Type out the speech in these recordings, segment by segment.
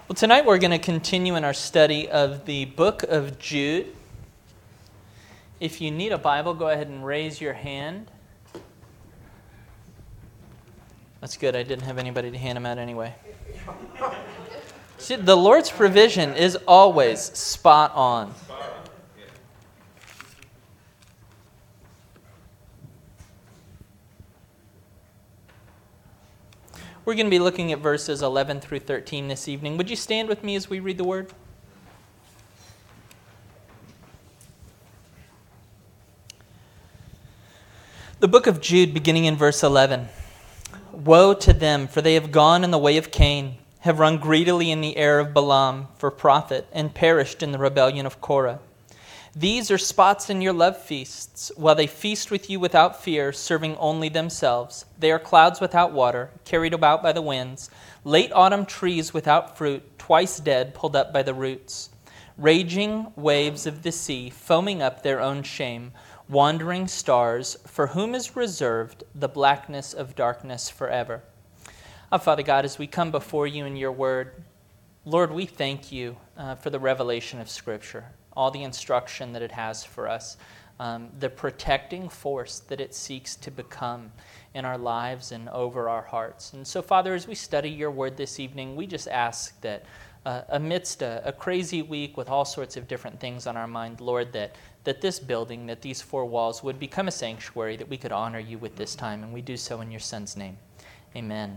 Well, tonight we're going to continue in our study of the book of Jude. If you need a Bible, go ahead and raise your hand. That's good. I didn't have anybody to hand them out anyway. See, the Lord's provision is always spot on. We're going to be looking at verses 11 through 13 this evening. Would you stand with me as we read the word? The book of Jude, beginning in verse 11. Woe to them, for they have gone in the way of Cain, have run greedily in the error of Balaam for profit, and perished in the rebellion of Korah. These are spots in your love feasts, while they feast with you without fear, serving only themselves. They are clouds without water, carried about by the winds, late autumn trees without fruit, twice dead, pulled up by the roots. Raging waves of the sea, foaming up their own shame, wandering stars, for whom is reserved the blackness of darkness forever. Father God, as we come before you in your word, Lord, we thank you for the revelation of Scripture, all the instruction that it has for us, the protecting force that it seeks to become in our lives and over our hearts. And so, Father, as we study your word this evening, we just ask that amidst a crazy week with all sorts of different things on our mind, Lord, that this building, that these four walls would become a sanctuary, that we could honor you with this time, and we do so in your Son's name. Amen.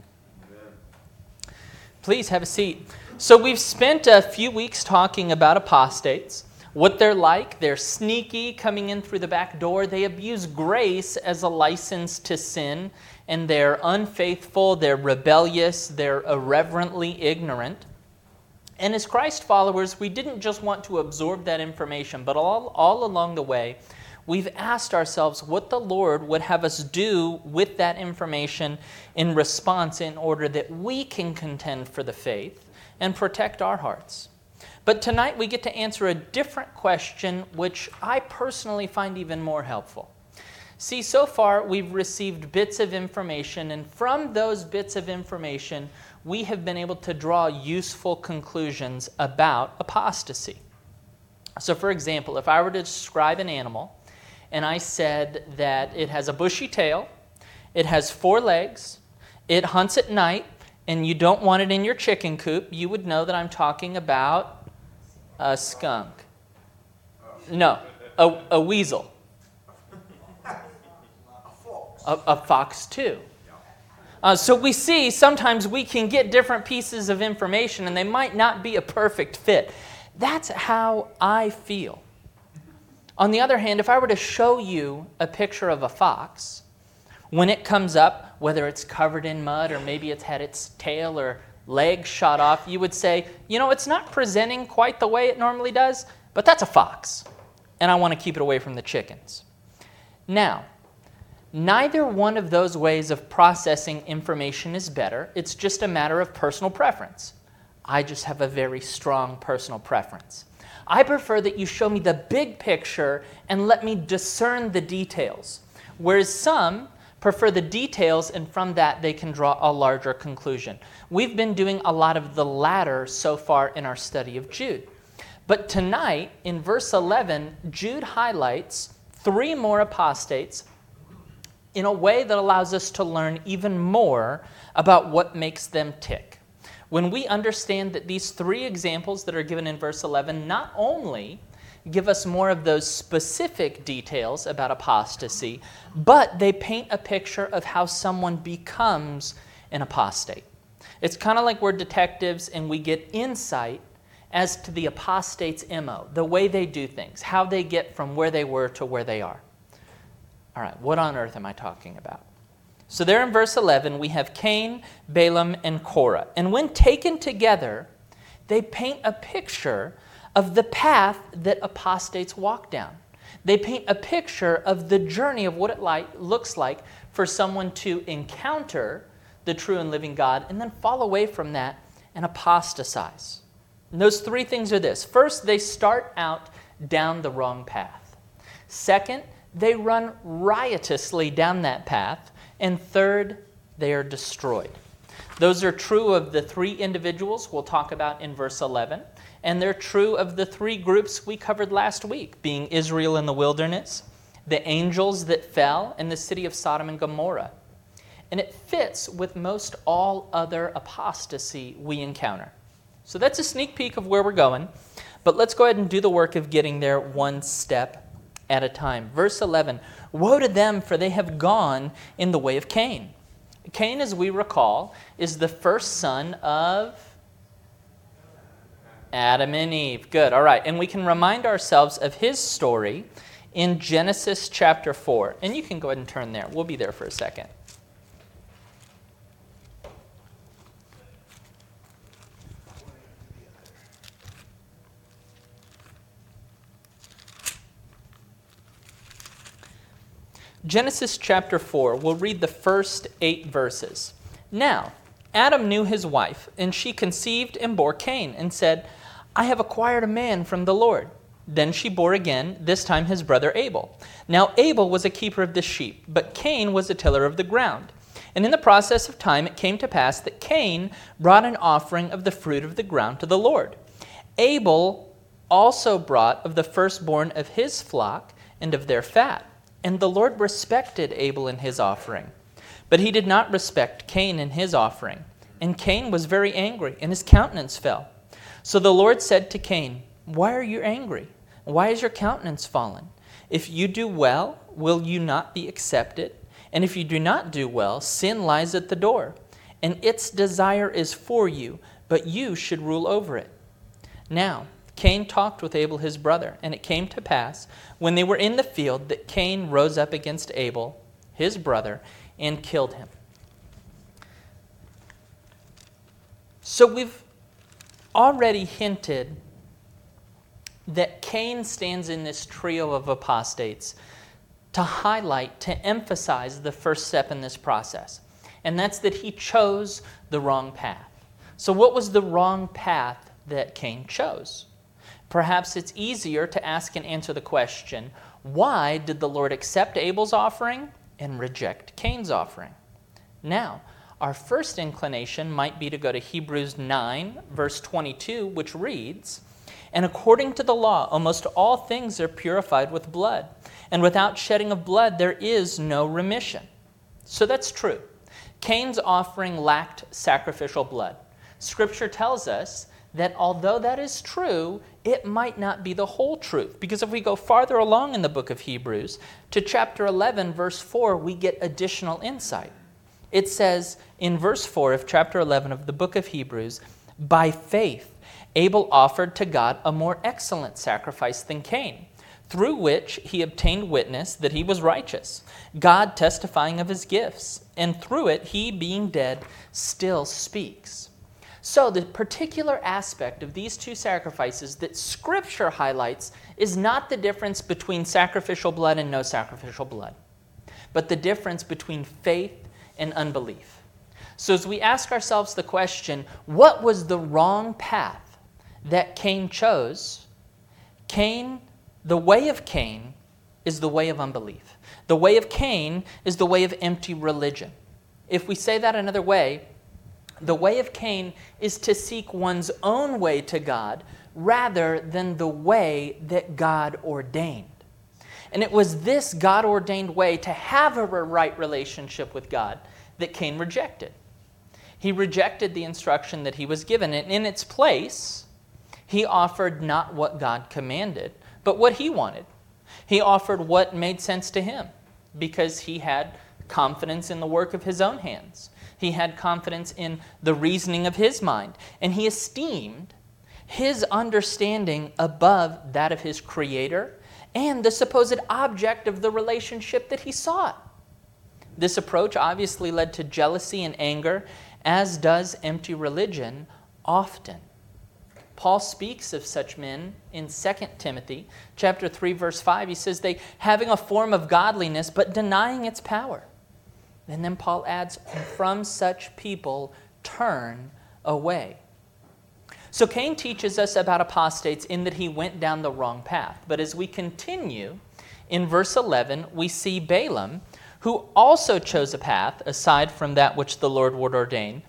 Please have a seat. So we've spent a few weeks talking about apostates, what they're like. They're sneaky, coming in through the back door. They abuse grace as a license to sin, and they're unfaithful, they're rebellious, they're irreverently ignorant. And as Christ followers, we didn't just want to absorb that information, but all along the way, we've asked ourselves what the Lord would have us do with that information in response in order that we can contend for the faith and protect our hearts. But tonight we get to answer a different question, which I personally find even more helpful. See, so far we've received bits of information, and from those bits of information, we have been able to draw useful conclusions about apostasy. So for example, if I were to describe an animal, and I said that it has a bushy tail, it has 4 legs, it hunts at night, and you don't want it in your chicken coop, you would know that I'm talking about a skunk. No, a weasel. A fox too. So we see sometimes we can get different pieces of information and they might not be a perfect fit. That's how I feel. On the other hand, if I were to show you a picture of a fox, when it comes up, whether it's covered in mud or maybe it's had its tail or leg shot off, you would say, you know, it's not presenting quite the way it normally does, but that's a fox, and I want to keep it away from the chickens. Now, neither one of those ways of processing information is better. It's just a matter of personal preference. I just have a very strong personal preference. I prefer that you show me the big picture and let me discern the details, whereas some prefer the details, and from that they can draw a larger conclusion. We've been doing a lot of the latter so far in our study of Jude. But tonight, in verse 11, Jude highlights 3 more apostates in a way that allows us to learn even more about what makes them tick. When we understand that these 3 examples that are given in verse 11 not only give us more of those specific details about apostasy, but they paint a picture of how someone becomes an apostate. It's kind of like we're detectives and we get insight as to the apostate's MO, the way they do things, how they get from where they were to where they are. All right, what on earth am I talking about? So there in verse 11, we have Cain, Balaam, and Korah. And when taken together, they paint a picture of the path that apostates walk down. They paint a picture of the journey of what it looks like for someone to encounter the true and living God and then fall away from that and apostatize. And those 3 things are this. First, they start out down the wrong path. Second, they run riotously down that path. And third, they are destroyed. Those are true of the three individuals we'll talk about in verse 11, and they're true of the three groups we covered last week, being Israel in the wilderness, the angels that fell, and the city of Sodom and Gomorrah. And it fits with most all other apostasy we encounter. So that's a sneak peek of where we're going, but let's go ahead and do the work of getting there one step at a time. Verse 11, woe to them, for they have gone in the way of Cain. Cain, as we recall, is the first son of Adam and Eve. Good, all right. And we can remind ourselves of his story in Genesis chapter 4. And you can go ahead and turn there. We'll be there for a second. Genesis chapter 4, we'll read the first 8 verses. Now, Adam knew his wife, and she conceived and bore Cain, and said, I have acquired a man from the Lord. Then she bore again, this time his brother Abel. Now Abel was a keeper of the sheep, but Cain was a tiller of the ground. And in the process of time it came to pass that Cain brought an offering of the fruit of the ground to the Lord. Abel also brought of the firstborn of his flock and of their fat. And the Lord respected Abel in his offering. But he did not respect Cain in his offering. And Cain was very angry, and his countenance fell. So the Lord said to Cain, why are you angry? Why is your countenance fallen? If you do well, will you not be accepted? And if you do not do well, sin lies at the door. And its desire is for you, but you should rule over it. Now, Cain talked with Abel his brother, and it came to pass, when they were in the field, that Cain rose up against Abel, his brother, and killed him. So we've already hinted that Cain stands in this trio of apostates to highlight, to emphasize the first step in this process, and that's that he chose the wrong path. So what was the wrong path that Cain chose? Perhaps it's easier to ask and answer the question, why did the Lord accept Abel's offering and reject Cain's offering? Now, our first inclination might be to go to Hebrews 9, verse 22, which reads, and according to the law, almost all things are purified with blood, and without shedding of blood there is no remission. So that's true. Cain's offering lacked sacrificial blood. Scripture tells us that although that is true, it might not be the whole truth. Because if we go farther along in the book of Hebrews, to chapter 11, verse 4, we get additional insight. It says in verse 4 of chapter 11 of the book of Hebrews, by faith, Abel offered to God a more excellent sacrifice than Cain, through which he obtained witness that he was righteous, God testifying of his gifts, and through it he, being dead, still speaks. So the particular aspect of these two sacrifices that Scripture highlights is not the difference between sacrificial blood and no sacrificial blood, but the difference between faith and unbelief. So as we ask ourselves the question, what was the wrong path that Cain chose? The way of Cain is the way of unbelief. The way of Cain is the way of empty religion. If we say that another way, the way of Cain is to seek one's own way to God rather than the way that God ordained. And it was this God-ordained way to have a right relationship with God that Cain rejected. He rejected the instruction that he was given, and in its place, he offered not what God commanded, but what he wanted. He offered what made sense to him because he had confidence in the work of his own hands. He had confidence in the reasoning of his mind, and he esteemed his understanding above that of his Creator and the supposed object of the relationship that he sought. This approach obviously led to jealousy and anger, as does empty religion often. Paul speaks of such men in 2 Timothy chapter 3, verse 5. He says, they having a form of godliness, but denying its power. And then Paul adds, from such people turn away. So Cain teaches us about apostates in that he went down the wrong path. But as we continue, in verse 11, we see Balaam, who also chose a path aside from that which the Lord would ordain.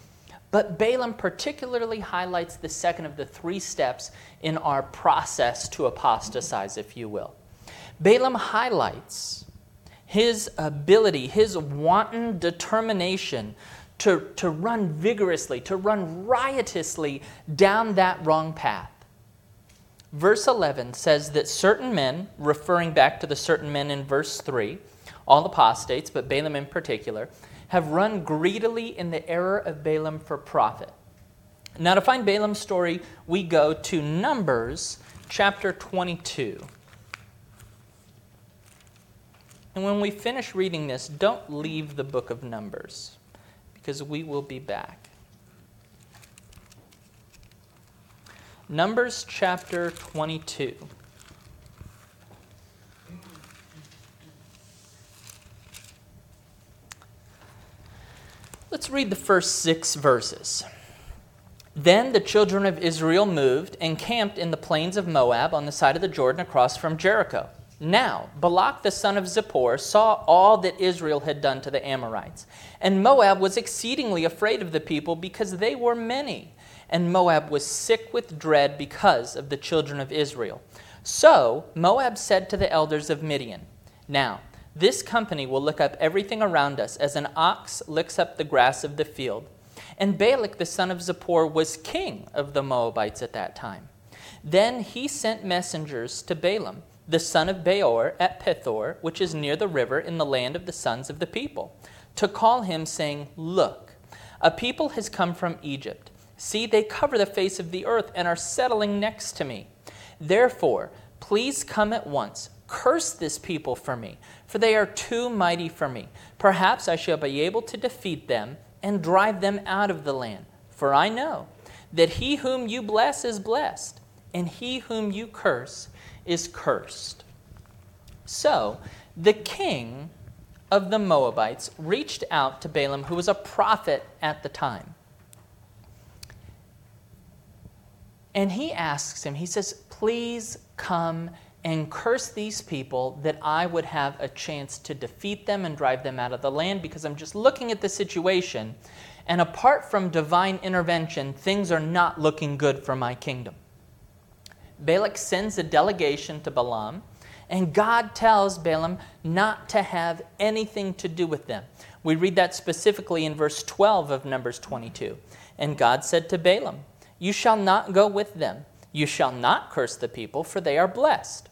But Balaam particularly highlights the second of the three steps in our process to apostatize, if you will. Balaam highlights his ability, his wanton determination to run vigorously, to run riotously down that wrong path. Verse 11 says that certain men, referring back to the certain men in verse 3, all apostates, but Balaam in particular, have run greedily in the error of Balaam for profit. Now, to find Balaam's story, we go to Numbers chapter 22. And when we finish reading this, don't leave the book of Numbers, because we will be back. Numbers chapter 22. Let's read the first 6 verses. Then the children of Israel moved and camped in the plains of Moab on the side of the Jordan across from Jericho. Now Balak the son of Zippor saw all that Israel had done to the Amorites. And Moab was exceedingly afraid of the people because they were many. And Moab was sick with dread because of the children of Israel. So Moab said to the elders of Midian, Now this company will lick up everything around us as an ox licks up the grass of the field. And Balak the son of Zippor was king of the Moabites at that time. Then he sent messengers to Balaam, the son of Beor at Pethor, which is near the river in the land of the sons of the people, to call him, saying, Look, a people has come from Egypt. See, they cover the face of the earth and are settling next to me. Therefore, please come at once. Curse this people for me, for they are too mighty for me. Perhaps I shall be able to defeat them and drive them out of the land. For I know that he whom you bless is blessed, and he whom you curse is cursed. So the king of the Moabites reached out to Balaam, who was a prophet at the time. And he asks him, he says, please come and curse these people that I would have a chance to defeat them and drive them out of the land, because I'm just looking at the situation, and apart from divine intervention, things are not looking good for my kingdom. Balak sends a delegation to Balaam, and God tells Balaam not to have anything to do with them. We read that specifically in verse 12 of Numbers 22. And God said to Balaam, You shall not go with them. You shall not curse the people, for they are blessed.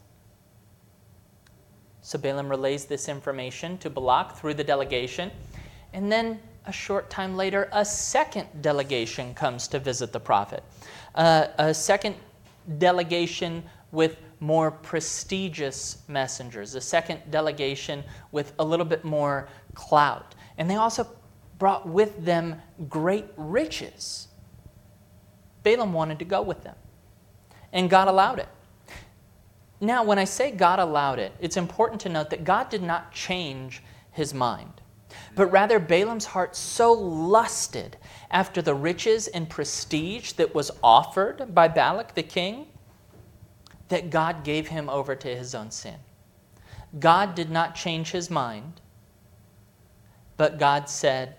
So Balaam relays this information to Balak through the delegation, and then a short time later, a second delegation comes to visit the prophet. A second delegation with more prestigious messengers, a second delegation with a little bit more clout. And they also brought with them great riches. Balaam wanted to go with them, and God allowed it. Now, when I say God allowed it, it's important to note that God did not change his mind, but rather Balaam's heart so lusted after the riches and prestige that was offered by Balak the king that God gave him over to his own sin. God did not change his mind, but God said,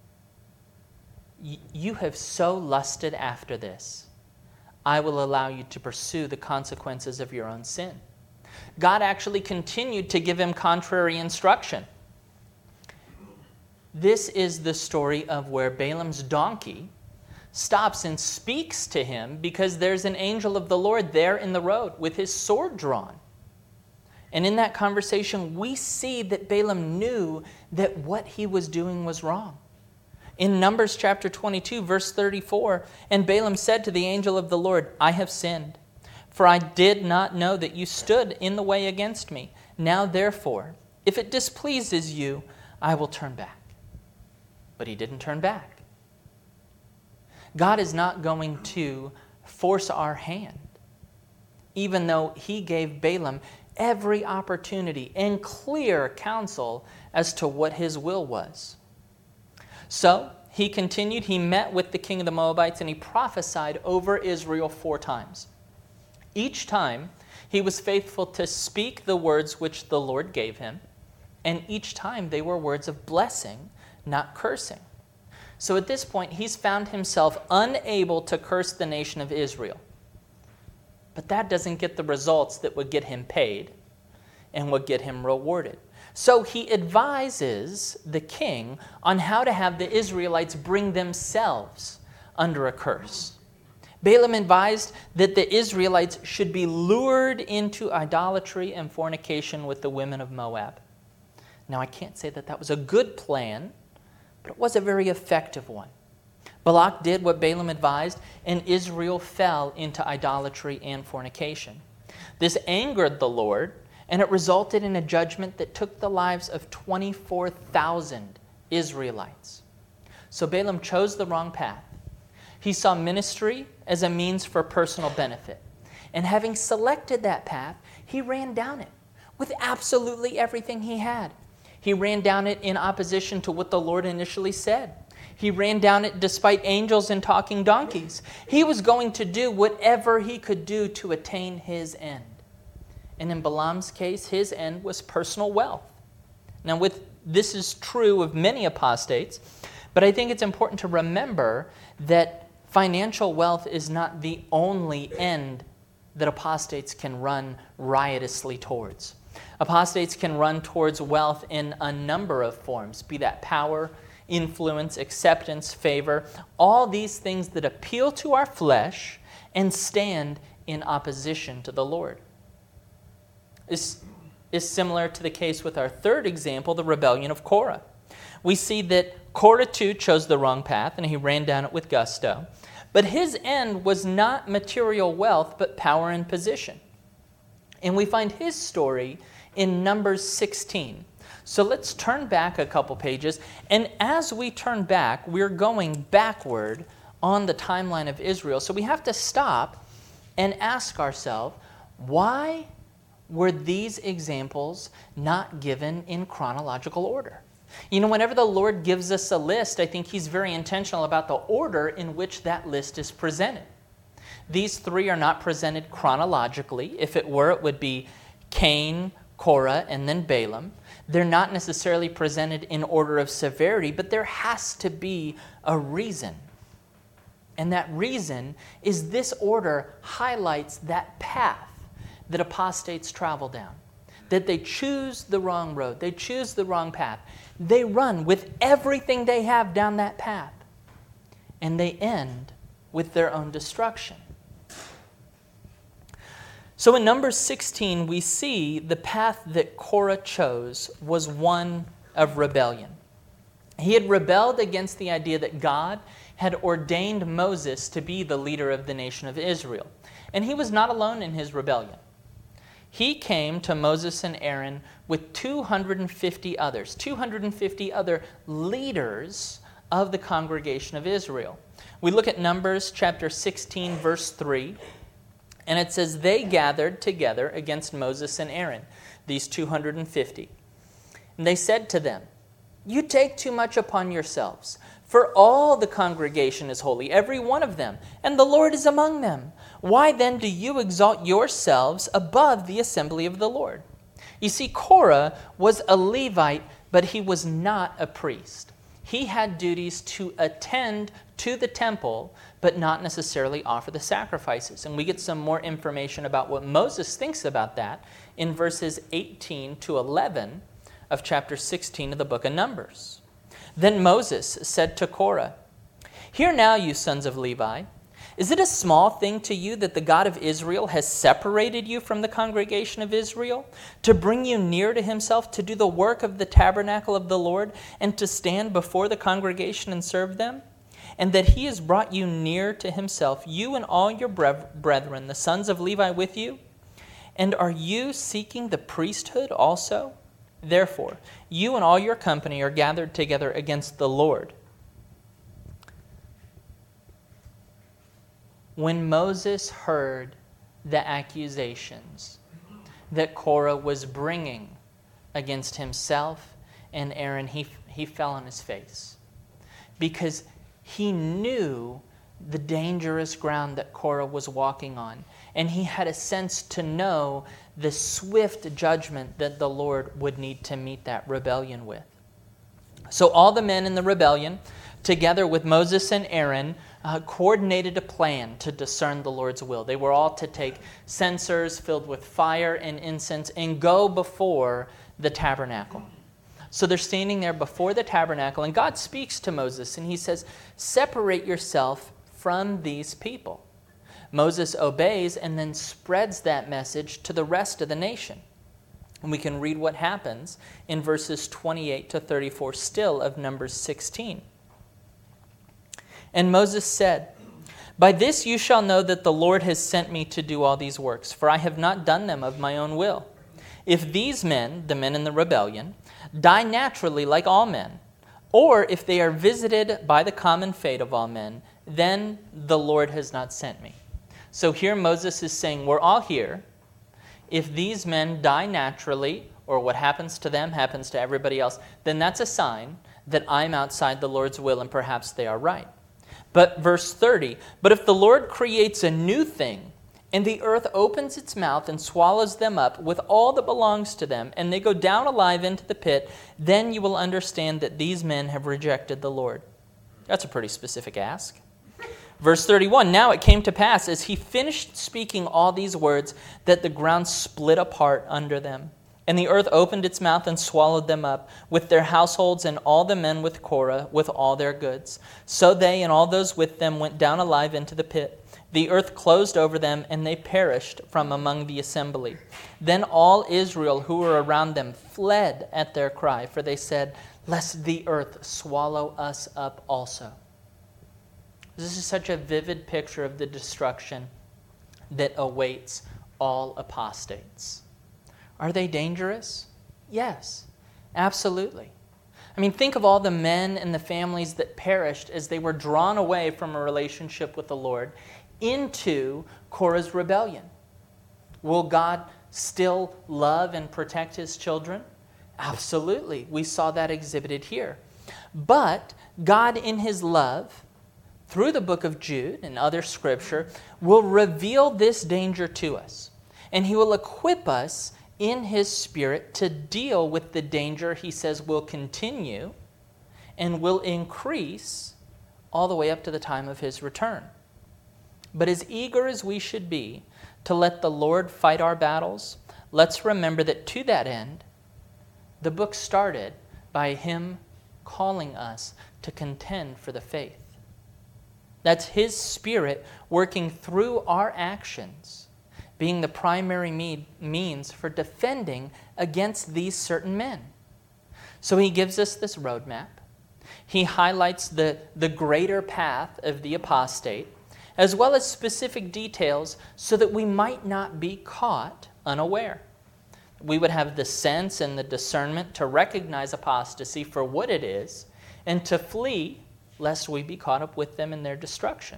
You have so lusted after this, I will allow you to pursue the consequences of your own sin. God actually continued to give him contrary instruction. This is the story of where Balaam's donkey stops and speaks to him because there's an angel of the Lord there in the road with his sword drawn. And in that conversation, we see that Balaam knew that what he was doing was wrong. In Numbers chapter 22, verse 34, And Balaam said to the angel of the Lord, I have sinned, for I did not know that you stood in the way against me. Now therefore, if it displeases you, I will turn back. But he didn't turn back. God is not going to force our hand, even though he gave Balaam every opportunity and clear counsel as to what his will was. So he continued, he met with the king of the Moabites, and he prophesied over Israel 4 times. Each time he was faithful to speak the words which the Lord gave him, and each time they were words of blessing, not cursing. So at this point, he's found himself unable to curse the nation of Israel. But that doesn't get the results that would get him paid and would get him rewarded. So he advises the king on how to have the Israelites bring themselves under a curse. Balaam advised that the Israelites should be lured into idolatry and fornication with the women of Moab. Now, I can't say that that was a good plan, but it was a very effective one. Balak did what Balaam advised, and Israel fell into idolatry and fornication. This angered the Lord, and it resulted in a judgment that took the lives of 24,000 Israelites. So Balaam chose the wrong path. He saw ministry as a means for personal benefit. And having selected that path, he ran down it with absolutely everything he had. He ran down it in opposition to what the Lord initially said. He ran down it despite angels and talking donkeys. He was going to do whatever he could do to attain his end. And in Balaam's case, his end was personal wealth. Now, this is true of many apostates, but I think it's important to remember that financial wealth is not the only end that apostates can run riotously towards. Apostates can run towards wealth in a number of forms, be that power, influence, acceptance, favor, all these things that appeal to our flesh and stand in opposition to the Lord. This is similar to the case with our third example, the rebellion of Korah. We see that Korah too chose the wrong path, and he ran down it with gusto. But his end was not material wealth, but power and position. And we find his story in Numbers 16. So let's turn back a couple pages. And as we turn back, we're going backward on the timeline of Israel. So we have to stop and ask ourselves, why were these examples not given in chronological order? You know, whenever the Lord gives us a list, I think he's very intentional about the order in which that list is presented. These three are not presented chronologically. If it were, it would be Cain, Korah, and then Balaam. They're not necessarily presented in order of severity, but there has to be a reason. And that reason is this order highlights that path that apostates travel down. That they choose the wrong road. They choose the wrong path. They run with everything they have down that path. And they end with their own destruction. So in Numbers 16, we see the path that Korah chose was one of rebellion. He had rebelled against the idea that God had ordained Moses to be the leader of the nation of Israel. And he was not alone in his rebellion. He came to Moses and Aaron with 250 others, 250 other leaders of the congregation of Israel. We look at Numbers chapter 16, verse 3, and it says, they gathered together against Moses and Aaron, these 250. And they said to them, you take too much upon yourselves, for all the congregation is holy, every one of them, and the Lord is among them. Why then do you exalt yourselves above the assembly of the Lord? You see, Korah was a Levite, but he was not a priest. He had duties to attend to the temple, but not necessarily offer the sacrifices. And we get some more information about what Moses thinks about that in verses 18 to 11 of chapter 16 of the book of Numbers. Then Moses said to Korah, hear now, you sons of Levi, is it a small thing to you that the God of Israel has separated you from the congregation of Israel to bring you near to himself, to do the work of the tabernacle of the Lord, and to stand before the congregation and serve them? And that he has brought you near to himself, you and all your brethren, the sons of Levi with you? And are you seeking the priesthood also? Therefore, you and all your company are gathered together against the Lord. When Moses heard the accusations that Korah was bringing against himself and Aaron, he fell on his face. Because he knew the dangerous ground that Korah was walking on. And he had a sense to know the swift judgment that the Lord would need to meet that rebellion with. So all the men in the rebellion together with Moses and Aaron, coordinated a plan to discern the Lord's will. They were all to take censers filled with fire and incense and go before the tabernacle. So they're standing there before the tabernacle, and God speaks to Moses, and he says, separate yourself from these people. Moses obeys and then spreads that message to the rest of the nation. And we can read what happens in verses 28 to 34 still of Numbers 16. And Moses said, by this you shall know that the Lord has sent me to do all these works, for I have not done them of my own will. If these men, the men in the rebellion, die naturally like all men, or if they are visited by the common fate of all men, then the Lord has not sent me. So here Moses is saying, we're all here. If these men die naturally, or what happens to them happens to everybody else, then that's a sign that I'm outside the Lord's will, and perhaps they are right. But verse 30, but if the Lord creates a new thing, and the earth opens its mouth and swallows them up with all that belongs to them, and they go down alive into the pit, then you will understand that these men have rejected the Lord. That's a pretty specific ask. Verse 31, now it came to pass, as he finished speaking all these words, that the ground split apart under them. And the earth opened its mouth and swallowed them up, with their households and all the men with Korah, with all their goods. So they and all those with them went down alive into the pit. The earth closed over them, and they perished from among the assembly. Then all Israel who were around them fled at their cry, for they said, lest the earth swallow us up also. This is such a vivid picture of the destruction that awaits all apostates. Are they dangerous? Yes, absolutely. I mean, think of all the men and the families that perished as they were drawn away from a relationship with the Lord into Korah's rebellion. Will God still love and protect his children? Absolutely. We saw that exhibited here. But God, in his love, through the book of Jude and other scripture, will reveal this danger to us. And he will equip us in his Spirit to deal with the danger he says will continue and will increase all the way up to the time of his return. But as eager as we should be to let the Lord fight our battles, let's remember that to that end, the book started by him calling us to contend for the faith. That's his Spirit working through our actions, being the primary means for defending against these certain men. So he gives us this roadmap. He highlights the greater path of the apostate, as well as specific details so that we might not be caught unaware. We would have the sense and the discernment to recognize apostasy for what it is and to flee lest we be caught up with them in their destruction.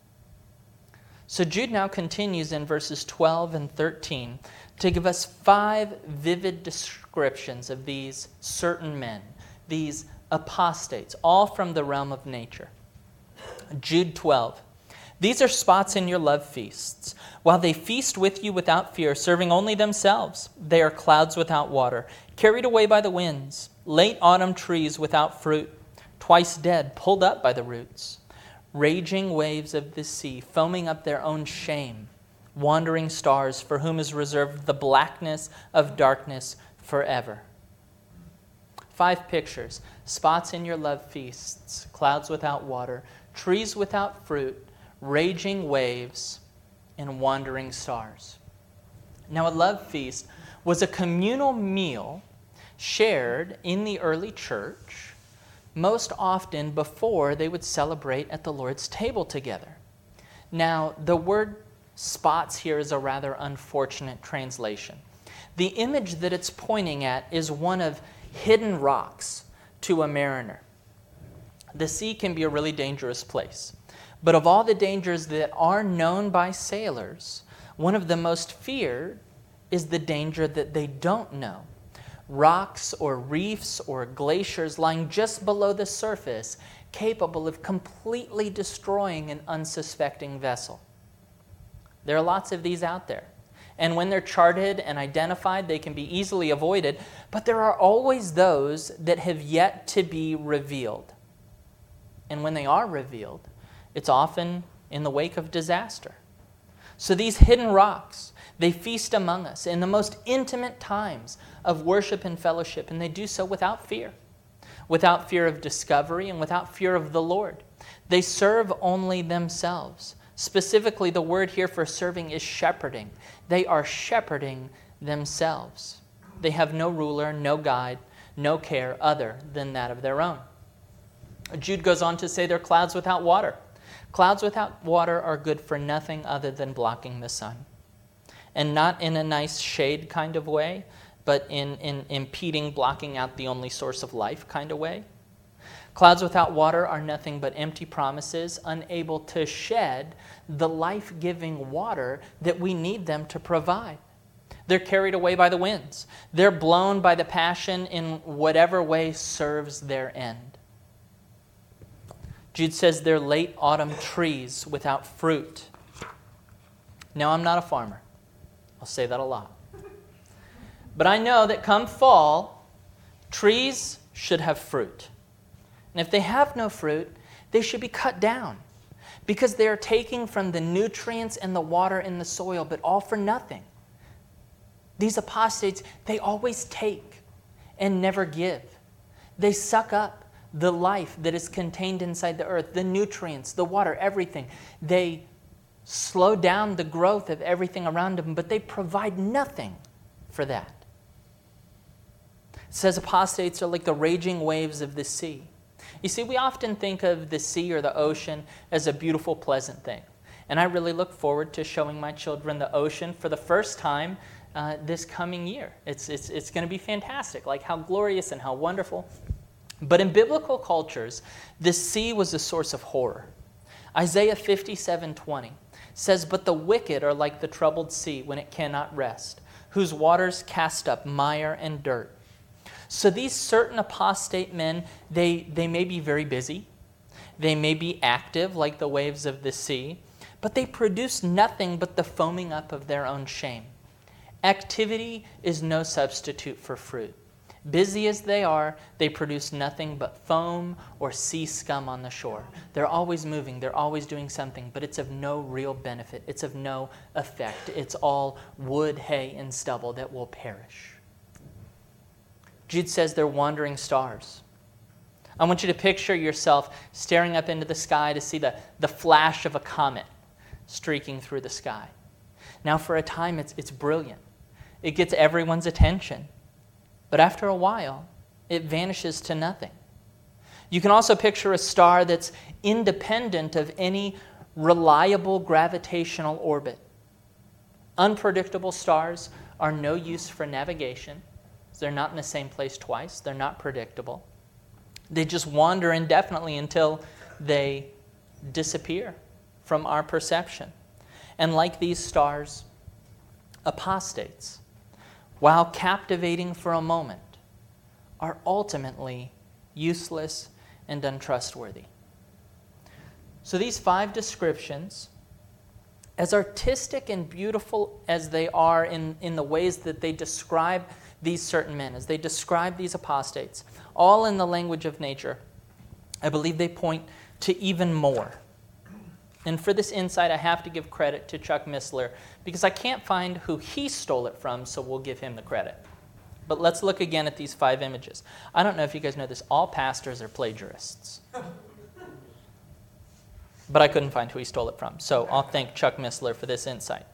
So Jude now continues in verses 12 and 13 to give us 5 vivid descriptions of these certain men, these apostates, all from the realm of nature. Jude 12. These are spots in your love feasts. While they feast with you without fear, serving only themselves, they are clouds without water, carried away by the winds, late autumn trees without fruit, twice dead, pulled up by the roots, raging waves of the sea, foaming up their own shame, wandering stars for whom is reserved the blackness of darkness forever. 5 pictures: spots in your love feasts, clouds without water, trees without fruit, raging waves, and wandering stars. Now, a love feast was a communal meal shared in the early church, most often before they would celebrate at the Lord's table together. Now, the word spots here is a rather unfortunate translation. The image that it's pointing at is one of hidden rocks to a mariner. The sea can be a really dangerous place. But of all the dangers that are known by sailors, one of the most feared is the danger that they don't know. Rocks or reefs or glaciers lying just below the surface, capable of completely destroying an unsuspecting vessel. There are lots of these out there. And when they're charted and identified, they can be easily avoided. But there are always those that have yet to be revealed. And when they are revealed, it's often in the wake of disaster. So these hidden rocks, they feast among us in the most intimate times of worship and fellowship, and they do so without fear of discovery and without fear of the Lord. They serve only themselves. Specifically, the word here for serving is shepherding. They are shepherding themselves. They have no ruler, no guide, no care other than that of their own. Jude goes on to say they're clouds without water. Clouds without water are good for nothing other than blocking the sun. And not in a nice shade kind of way, but in impeding, blocking out the only source of life kind of way. Clouds without water are nothing but empty promises, unable to shed the life-giving water that we need them to provide. They're carried away by the winds. They're blown by the passion in whatever way serves their end. Jude says they're late autumn trees without fruit. Now, I'm not a farmer. I'll say that a lot. But I know that come fall, trees should have fruit. And if they have no fruit, they should be cut down because they are taking from the nutrients and the water in the soil, but all for nothing. These apostates, they always take and never give. They suck up the life that is contained inside the earth, the nutrients, the water, everything. They slow down the growth of everything around them, but they provide nothing for that. It says apostates are like the raging waves of the sea. You see, we often think of the sea or the ocean as a beautiful, pleasant thing. And I really look forward to showing my children the ocean for the first time this coming year. It's going to be fantastic, like how glorious and how wonderful. But in biblical cultures, the sea was a source of horror. Isaiah 57:20 says, "But the wicked are like the troubled sea when it cannot rest, whose waters cast up mire and dirt." So these certain apostate men, they may be very busy. They may be active like the waves of the sea, but they produce nothing but the foaming up of their own shame. Activity is no substitute for fruit. Busy as they are, they produce nothing but foam or sea scum on the shore. They're always moving, they're always doing something, but it's of no real benefit. It's of no effect. It's all wood, hay, and stubble that will perish. Jude says they're wandering stars. I want you to picture yourself staring up into the sky to see the flash of a comet streaking through the sky. Now, for a time, it's brilliant. It gets everyone's attention. But after a while, it vanishes to nothing. You can also picture a star that's independent of any reliable gravitational orbit. Unpredictable stars are no use for navigation. They're not in the same place twice. They're not predictable. They just wander indefinitely until they disappear from our perception. And like these stars, apostates, while captivating for a moment, are ultimately useless and untrustworthy. So these 5 descriptions, as artistic and beautiful as they are in the ways that they describe these certain men, as they describe these apostates, all in the language of nature, I believe they point to even more. And for this insight, I have to give credit to Chuck Missler because I can't find who he stole it from, so we'll give him the credit. But let's look again at these 5 images. I don't know if you guys know this. All pastors are plagiarists. But I couldn't find who he stole it from, so I'll thank Chuck Missler for this insight.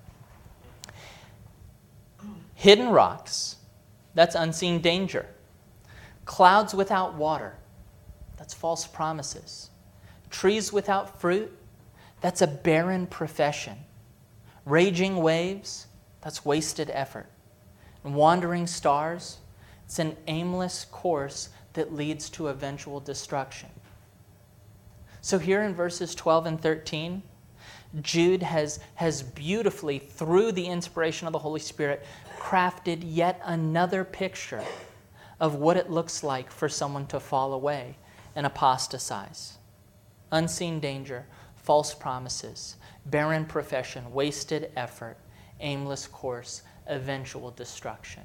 Hidden rocks, that's unseen danger. Clouds without water, that's false promises. Trees without fruit, that's a barren profession. Raging waves, that's wasted effort. And wandering stars, it's an aimless course that leads to eventual destruction. So here in verses 12 and 13, Jude has beautifully, through the inspiration of the Holy Spirit, crafted yet another picture of what it looks like for someone to fall away and apostatize. Unseen danger, false promises, barren profession, wasted effort, aimless course, eventual destruction.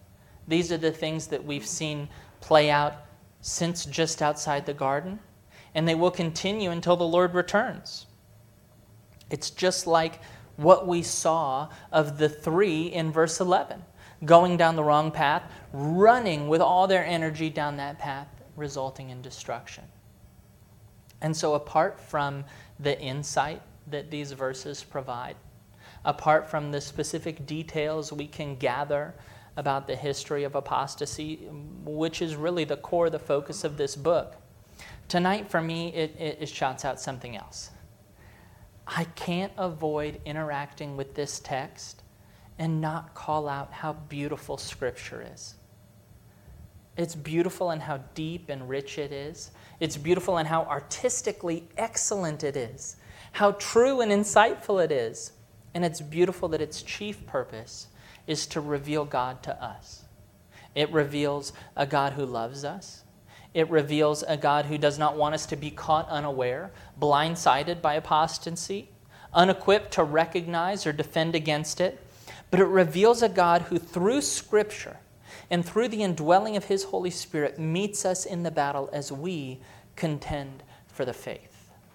These are the things that we've seen play out since just outside the garden. and they will continue until the Lord returns. It's just like what we saw of the 3 in verse 11, going down the wrong path, running with all their energy down that path, resulting in destruction. And so apart from the insight that these verses provide, apart from the specific details we can gather about the history of apostasy, which is really the core, the focus of this book, tonight for me it shouts out something else. I can't avoid interacting with this text and not call out how beautiful Scripture is. It's beautiful in how deep and rich it is. It's beautiful in how artistically excellent it is, how true and insightful it is. And it's beautiful that its chief purpose is to reveal God to us. It reveals a God who loves us. It reveals a God who does not want us to be caught unaware, blindsided by apostasy, unequipped to recognize or defend against it. But it reveals a God who, through Scripture and through the indwelling of His Holy Spirit, meets us in the battle as we contend for the faith.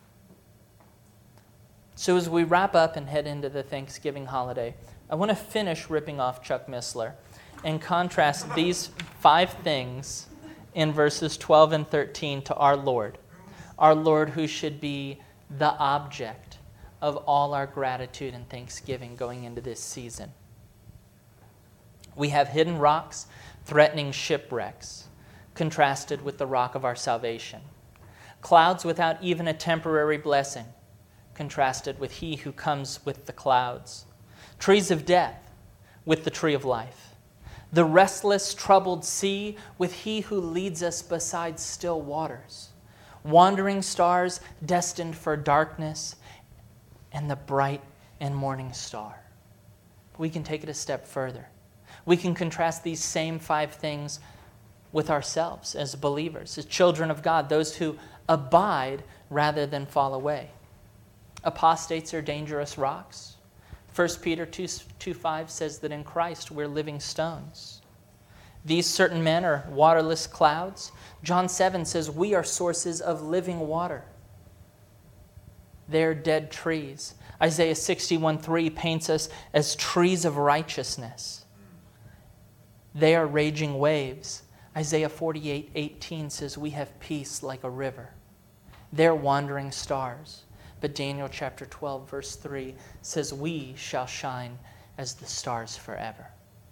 So as we wrap up and head into the Thanksgiving holiday, I want to finish ripping off Chuck Missler and contrast these 5 things in verses 12 and 13 to our Lord who should be the object of all our gratitude and thanksgiving going into this season. We have hidden rocks threatening shipwrecks, contrasted with the rock of our salvation. Clouds without even a temporary blessing, contrasted with He who comes with the clouds. Trees of death with the tree of life. The restless, troubled sea with He who leads us beside still waters. Wandering stars destined for darkness, and the bright and morning star. We can take it a step further. We can contrast these same 5 things with ourselves as believers, as children of God, those who abide rather than fall away. Apostates are dangerous rocks. 1 Peter 2:5 says that in Christ we're living stones. These certain men are waterless clouds. John 7 says we are sources of living water. They're dead trees. Isaiah 61:3 paints us as trees of righteousness. They are raging waves. Isaiah 48:18 says we have peace like a river. They're wandering stars. But Daniel chapter 12, verse 3 says, we shall shine as the stars forever.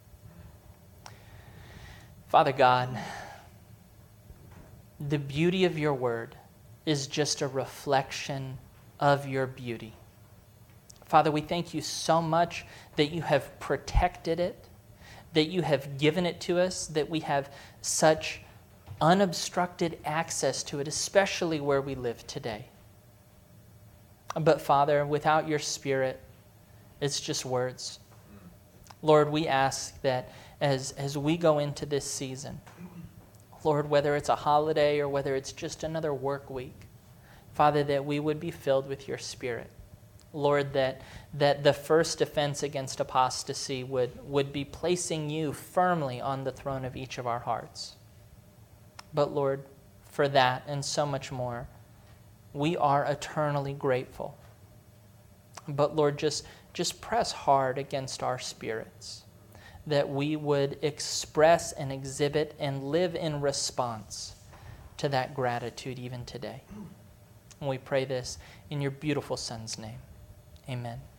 Father God, the beauty of your word is just a reflection of your beauty. Father, we thank you so much that you have protected it, that you have given it to us, that we have such unobstructed access to it, especially where we live today. But Father, without your Spirit, it's just words. Lord, we ask that as we go into this season, Lord, whether it's a holiday or whether it's just another work week, Father, that we would be filled with your Spirit. Lord, that the first defense against apostasy would be placing you firmly on the throne of each of our hearts. But Lord, for that and so much more, we are eternally grateful. But Lord, just press hard against our spirits, that we would express and exhibit and live in response to that gratitude even today. And we pray this in your beautiful Son's name. Amen.